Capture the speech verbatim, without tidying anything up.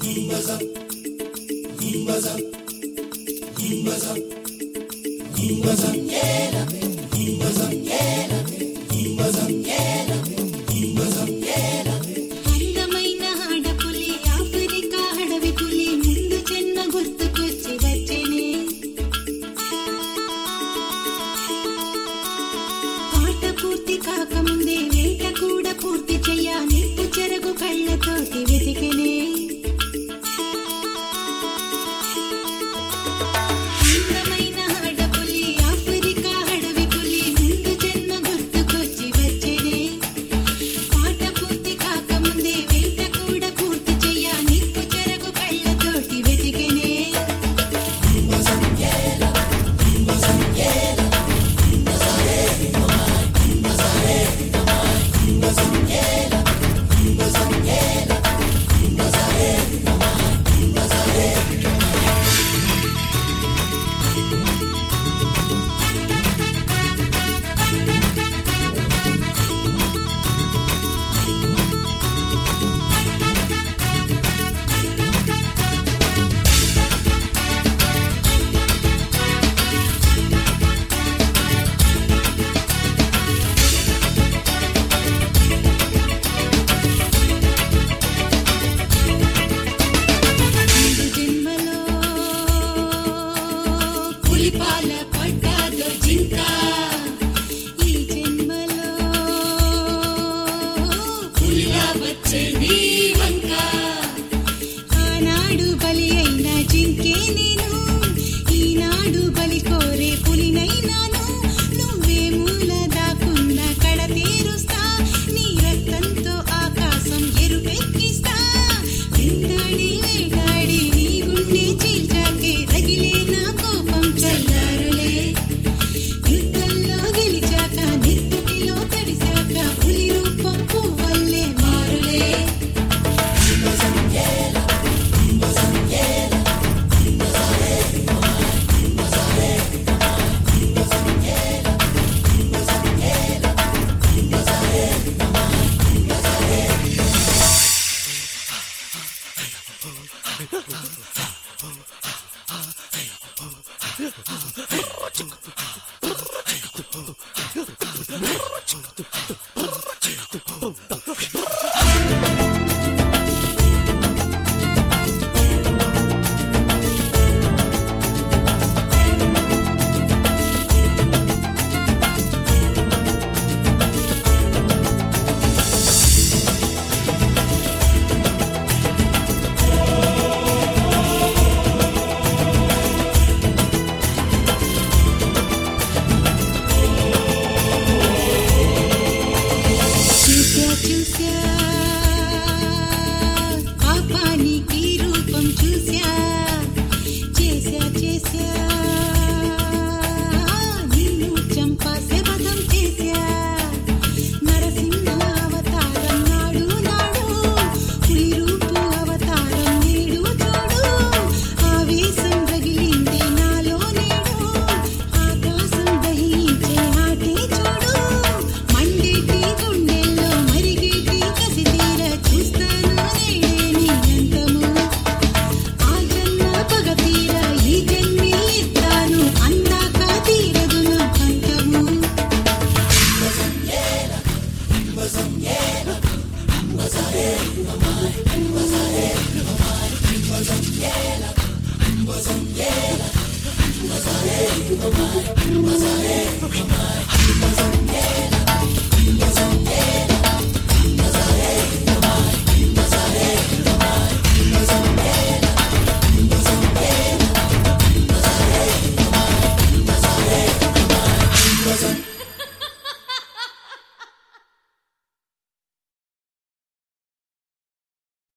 అందమైన ఆడపులి ఆఫ్రికా అడవి పులి ముందు జన్మ గుర్తుకొచ్చి వచ్చేనే పాట పూర్తి కాకముందే వేట కూడా పూర్తి చెయ్య నిప్పు చెరగు కళ్ళతోటి వెతికినే అందమైన ఆడపులి ఆఫ్రికా అడవి పులి ముందు జన్మ గుర్తుకొచ్చి వచ్చేనే పాట పూర్తి కాకముందే వేట కూడా పూర్తి చెయ్య నిప్పు చెరగు కళ్ళతోటి వెతికినే ముందు జన్మలో పులిపాల పడ్డాదో జింక ఈ జన్మలో పులిలా వచ్చే నీ వంక ఆనాడు బలి అయిన జింకే నేను ఈనాడు బలి కోరే పులినైనాను నువ్వే మూల దాకున్న కడ తీరుస్తా నీ రక్తంతో ఆకాశం ఎరుపెక్కిస్తా వెంటాడి వేటాడి నీ గుండె చీల్చాకే రగిలే నా కోపం చల్లారులే యుద్ధంలో గెలిచాక నెత్తుటిలో తడిశాక పులి రూపం పువ్వల్లే మారులే చూసా చూసా పాపానికి రూపం చూసా చేసా చేసా నిన్ను చంపా శపథం చేసా నరసింహ అవతారం నాడు నాడు పులి రూపు అవతారం నేడు చూడు ఆవేశం రగిలింది నాలో నేడు ఆకాశం దహించే ఆటే చూడు మండేటి గుండెల్లో మరిగేటి కసి తీర చూస్తాను నేడే నీ అంతము ఆ జన్మ పగ తీర ఈ జన్మే ఇస్తాను అందాక తీరదు నా పంతము Mama,